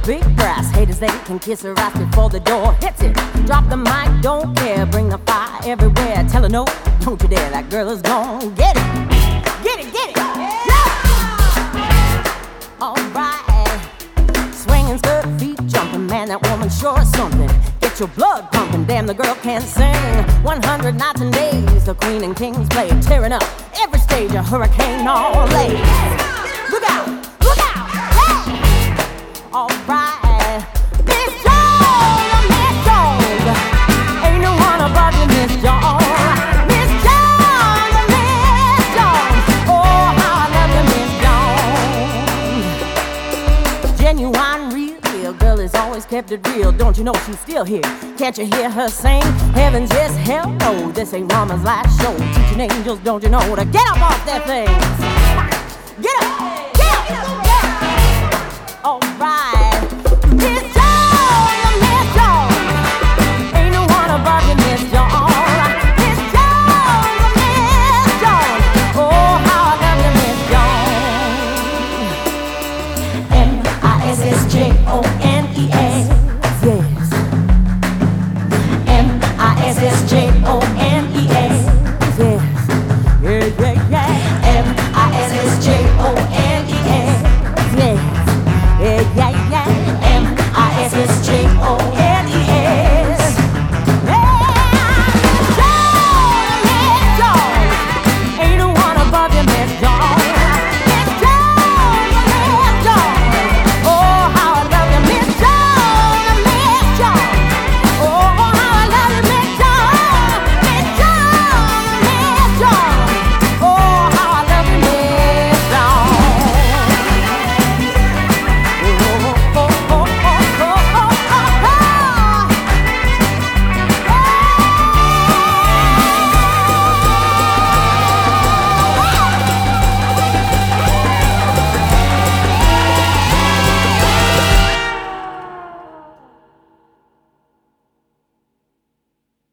big brass. Haters, they can kiss her ass before the door hits it. Drop the mic, don't care. Bring the fire everywhere. Tell her no, don't you dare. That girl is gone. Get it, get it, get it. Alright, swinging skirt, feet jumping, man, that woman sure is something. Get your blood pumping, damn, the girl can't sing. 100 nights and days, the queen and kings play, tearing up every stage, a hurricane all late. Look out, yeah! Alright, Miss Jones, Miss Jones, ain't no one above you, Miss Jones. Genuine, real girl is always kept it real. Don't you know she's still here? Can't you hear her sing? Heavens, yes, hell no. This ain't Mama's last show. Teaching angels, don't you know, to get up off their things. Get up!